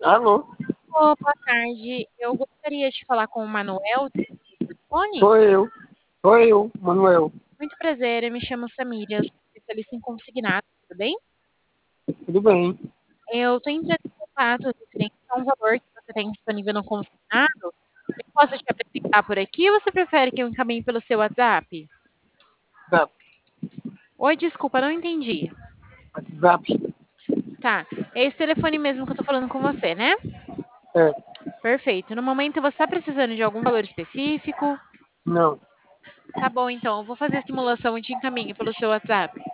Alô? Ô, boa tarde. Eu gostaria de falar com o Manuel, do telefone. Sou eu. Sou eu, Manuel. Muito prazer, eu me chamo Samira, eu sou especialista em consignado, tudo bem? Tudo bem? Eu estou entrando em contato referente a um valor que você tem disponível no consignado. Eu posso te apresentar por aqui ou você prefere que eu encaminhe pelo seu WhatsApp? WhatsApp. Oi, desculpa, não entendi. WhatsApp. Tá, é esse telefone mesmo que eu tô falando com você, né? É. Perfeito. No momento você está precisando de algum valor específico? Não. Tá bom, então, eu vou fazer a simulação e te encaminho pelo seu WhatsApp.